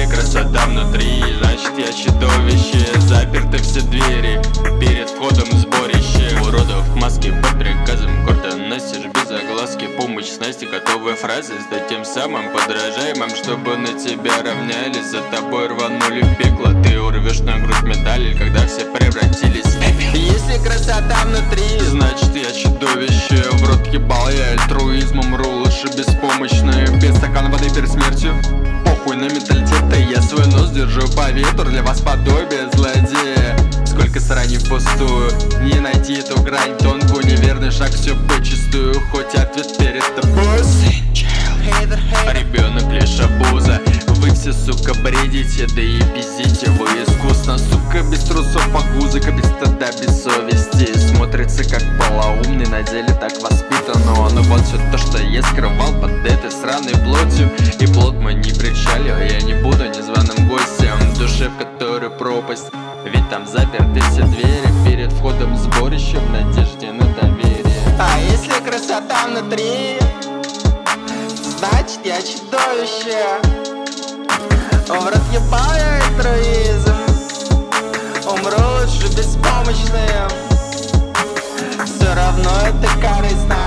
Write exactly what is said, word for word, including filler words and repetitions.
красота внутри, значит я чудовище. Заперты все двери перед входом в сборище. Уродов в маске под приказом корта носишь без огласки. Помощь снасти, готовые фразы стать тем самым подражаемым, чтобы на тебя равнялись. За тобой рванули в пекло, ты урвешь на грудь медали, когда все превратились в пепел. Если красота внутри, значит я чудовище. В рот ебал я альтруизмом, ру лучше беспомощный. Без стакана воды перед смертью, похуй на менталитет, да я свой нос держу по ветру. Для вас подобие злодея, сколько срани впустую. Не найти эту грань тонкую, неверный шаг, все почистую. Хоть ответ перед тобой, ребенок лишь обуза. Вы все, сука, бредите, да и пиздите вы искусно. Сука, без трусов погузок, без стыда, без совести. Смотрится как полоумный, на деле так воспитанно. Но вот все то, что я скрывал под этой сраной плотью. И плот мой не причалил, я не буду незваным гостем. В душе, в которой пропасть, ведь там заперты все двери перед входом в сборище, в надежде на доверие. А если красота внутри, значит я чудовище. В рот ебал я альтруизм, умру лучше беспомощным. Все равно это корыстно.